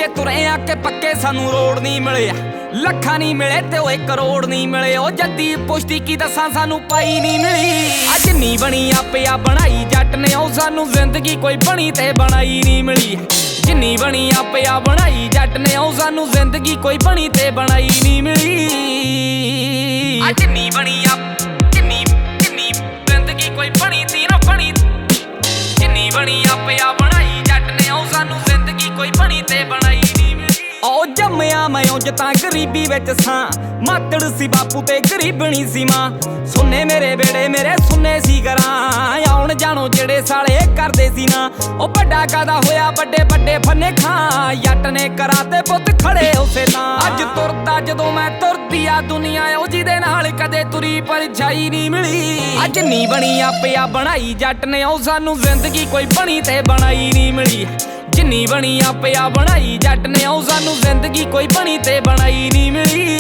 ਪਿੱਛੇ ਤੁਰੇ ਆ ਕਿ ਪੱਕੇ ਸਾਨੂੰ ਰੋਡ ਨਹੀਂ ਮਿਲਿਆ। ਲੱਖਾਂ ਨਹੀਂ ਮਿਲੇ ਤੇ ਓਏ ਕਰੋੜ ਨਹੀਂ ਮਿਲੇ। ਉਹ ਜੱਦੀ ਪੁਸ਼ਤੀ ਕੀ ਦੱਸਾਂ ਸਾਨੂੰ ਪਾਈ ਨਹੀਂ ਮਿਲੀ। ਅੱਜ ਨਹੀਂ ਬਣੀ ਆਪਿਆ ਬਣਾਈ ਜੱਟ ਨੇ, ਉਹ ਸਾਨੂੰ ਜ਼ਿੰਦਗੀ ਕੋਈ ਬਣੀ ਤੇ ਬਣਾਈ ਨਹੀਂ ਮਿਲੀ। ਜਿੰਨੀ ਬਣੀ ਆਪਿਆ ਬਣਾਈ ਜੱਟ ਨੇ, ਉਹ ਸਾਨੂੰ ਜ਼ਿੰਦਗੀ ਕੋਈ ਬਣੀ ਤੇ ਬਣਾਈ ਨਹੀਂ ਮਿਲੀ। ਅੱਜ ਨਹੀਂ ਬਣੀ ਜਿੰਨੀ ਜ਼ਿੰਦਗੀ ਕੋਈ ਬਣੀ ਤੀ ਨਾ ਬਣੀ। ਜਿੰਨੀ ਬਣੀ ਆਪਿਆ ਬਣਾਈ ਜੱਟ ਨੇ, ਉਹ ਸਾਨੂੰ ਜ਼ਿੰਦਗੀ ਕੋਈ ਬਣੀ ਤੇ ਬਣਾਈ ਨਹੀਂ ਮਿਲੀ। ਉਹ ਜੰਮਿਆ ਮੈਂ ਉਂਝ ਤਾਂ ਗਰੀਬੀ ਵਿੱਚ ਸਾਂ, ਮਾਤੜ ਸੀ ਬਾਪੂ ਤੇ ਗਰੀਬਣੀ ਸੀ ਮਾਂ। ਸੁੰਨੇ ਮੇਰੇ ਬੇੜੇ ਮੇਰੇ ਸੁੰਨੇ ਸੀ ਘਰਾਂ, ਆਉਣ ਜਾਣੋ ਜਿਹੜੇ ਸਾਲੇ ਕਰਦੇ ਸੀ ਨਾ। ਉਹ ਵੱਡਾ ਕਾਦਾ ਹੋਇਆ ਵੱਡੇ ਵੱਡੇ ਫੰਨੇ ਖਾਂ, ਜੱਟ ਨੇ ਕਰਾਤੇ ਪੁੱਤ ਖੜੇ ਉਸੇ ਤਾਂ। ਅੱਜ ਤੁਰਦਾ ਜਦੋਂ ਮੈਂ ਤੁਰਦੀ ਆ ਦੁਨੀਆ, ਉਹ ਜਿਹਦੇ ਨਾਲ ਕਦੇ ਤੁਰੀ ਪਰਛਾਈ ਨਹੀਂ ਮਿਲੀ। ਅੱਜ ਨਹੀਂ ਬਣੀ ਆਪਿਆ ਬਣਾਈ ਜੱਟ ਨੇ, ਉਹ ਸਾਨੂੰ ਜ਼ਿੰਦਗੀ ਕੋਈ ਬਣੀ ਤੇ ਬਣਾਈ ਨਹੀਂ ਮਿਲੀ। ਜਿੰਨੀ ਬਣੀ ਆਪਿਆ ਬਣਾਈ ਜੱਟ ਨੇ, ਉਹ ਸਾਨੂੰ ਜ਼ਿੰਦਗੀ ਕੋਈ ਬਣੀ ਤੇ ਬਣਾਈ ਨਹੀਂ ਮਿਲੀ।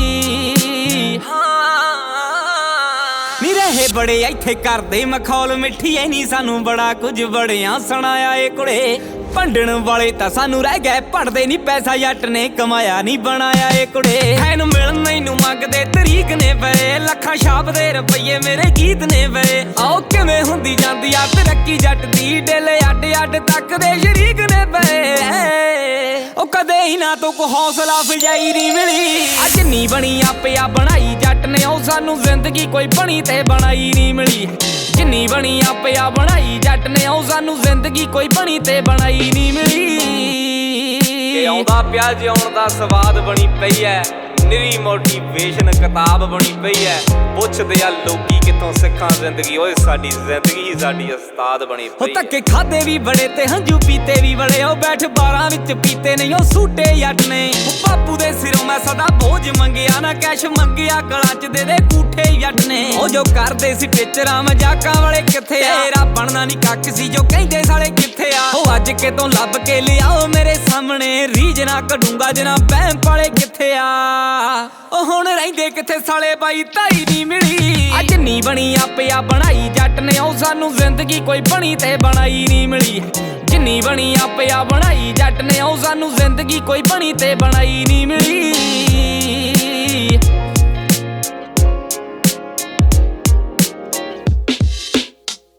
ਨੀ ਰਹੇ ਬੜੇ ਇੱਥੇ ਕਰਦੇ ਮਖੌਲ ਮਿੱਠੀ ਐ ਨੀ, ਸਾਨੂੰ ਬੜਾ ਕੁਝ ਬੜਿਆਂ ਸੁਣਾਇਆ ਏ ਕੁੜੇ। ਭੰਡਣ ਵਾਲੇ ਤਾਂ ਸਾਨੂੰ ਰਹਿ ਗਏ ਭੰਡਦੇ ਨੀ, ਪੈਸਾ ਜੱਟ ਨੇ ਕਮਾਇਆ ਨੀ ਬਣਾਇਆ ਏ ਕੁੜੇ। ਐਨ ਮਿਲਣ ਮੈਨੂੰ ਮੰਗਦੇ ਤਰੀਕ ਨੇ ਪਏ, ਲੱਖਾਂ ਛਾਪਦੇ ਰੁਪਈਏ ਮੇਰੇ ਗੀਤ ਨੇ ਪਏ। ਆਓ ਕਿਵੇਂ ਹੁੰਦੀ ਜਾਂਦੀ ਆ ਤਰੱਕੀ ਜੱਟ ਦੀ, ਡੇਲੇ ਅੱਡ ਅੱਡ ਤੱਕ ਦੇ ਸ਼ਰੀਕ ਨੇ ਪਏ। ਉਹ ਕਦੇ ਹੀ ਨਾ ਤੋਂ ਕੋ ਹੌਸਲਾ ਅਫਜ਼ਾਈ ਨਹੀਂ ਮਿਲੀ। ਅੱਜ ਨਹੀਂ ਬਣੀ ਆਪਿਆ ਬਣਾਈ ਜੱਟ ਨੇ, ਉਹ ਸਾਨੂੰ ਜ਼ਿੰਦਗੀ ਕੋਈ ਬਣੀ ਤੇ ਬਣਾਈ ਨਹੀਂ ਮਿਲੀ। ਜਿੰਨੀ ਬਣੀ ਆਪਿਆ ਬਣਾਈ ਜੱਟ ਨੇ, ਉਹ ਸਾਨੂੰ ਜ਼ਿੰਦਗੀ ਕੋਈ ਬਣੀ ਤੇ ਬਣਾਈ ਨਹੀਂ ਮਿਲੀ। ਆਉਂਦਾ ਪਿਆ ਜਿਉਣ ਦਾ ਸਵਾਦ ਬਣੀ ਪਈ ਐ, ਨਿਰੀ ਮੋਟੀਵੇਸ਼ਨ ਕਿਤਾਬ ਬਣੀ ਪਈ ਐ। ਪੁੱਛਦੇ ਆ ਲੋਕੀ ਕਿੱਥੋਂ ਸਿੱਖਾਂ ਜ਼ਿੰਦਗੀ, ਓਏ ਸਾਡੀ ਜ਼ਿੰਦਗੀ ਸਾਡੀ ਉਸਤਾਦ ਬਣੀ ਪਈ। ਧੱਕੇ ਖਾਦੇ ਵੀ ਬੜੇ ਤੇ ਹੰਝੂ ਪੀਤੇ ਵੀ ਬੜੇ, ਉਹ ਬੈਠ ਬਾਰਾਂ ਵਿੱਚ ਪੀਤੇ ਨਹੀਂ ਉਹ ਸੂਟੇ ਜੱਟ ਨੇ। ਬਾਪੂ ਦੇ ਸਿਰੋਂ ਮੈਂ ਸਦਾ ਬੋਝ ਮੰਗਿਆ ਨਾ ਕੈਸ਼ ਮੰਗਿਆ, ਗਲਾਂ ਚ ਦੇ ਕੂਠੇ ਜੱਟ ਨੇ। ਉਹ ਜੋ ਕਰਦੇ ਸੀ ਟੀਚਰਾਂ ਮਜ਼ਾਕਾਂ ਵਾਲੇ ਕਿੱਥੇ ਆ, ਤੇਰਾ ਬਣਨਾ ਨਹੀਂ ਕੱਖ ਸੀ ਜੋ ਕਹਿੰਦੇ ਸਾਲੇ ਕਿੱਥੇ ਆ। ਉਹ ਅੱਜ ਕਿਤੋਂ ਲੱਭ ਕੇ ਲਿਆਓ ਮੇਰੇ ਸਾਹਮਣੇ, ਰੀਝ ਨਾ ਕੱਢੂੰਗਾ ਜਿਨਾ ਬਹਿਮ ਪਾਲੇ ਕਿੱਥੇ ਆ। ਉਹ ਹੁਣ ਰਹਿੰਦੇ ਕਿੱਥੇ ਸਾਲੇ ਬਾਈ ਤਾਈ ਨਹੀਂ ਮਿਲੀ। ਅੱਜ ਨਹੀਂ ਬਣੀ ਆਪਿਆ ਬਣਾਈ ਜੱਟ ਨੇ, ਉਹ ਸਾਨੂੰ ਜ਼ਿੰਦਗੀ ਕੋਈ ਬਣੀ ਤੇ ਬਣਾਈ ਨਹੀਂ ਮਿਲੀ। ਜਿੰਨੀ ਬਣੀ ਆਪਿਆ ਬਣਾਈ ਜੱਟ ਨੇ, ਉਹ ਸਾਨੂੰ ਜ਼ਿੰਦਗੀ ਕੋਈ ਬਣੀ ਤੇ ਬਣਾਈ ਨਹੀਂ ਮਿਲੀ।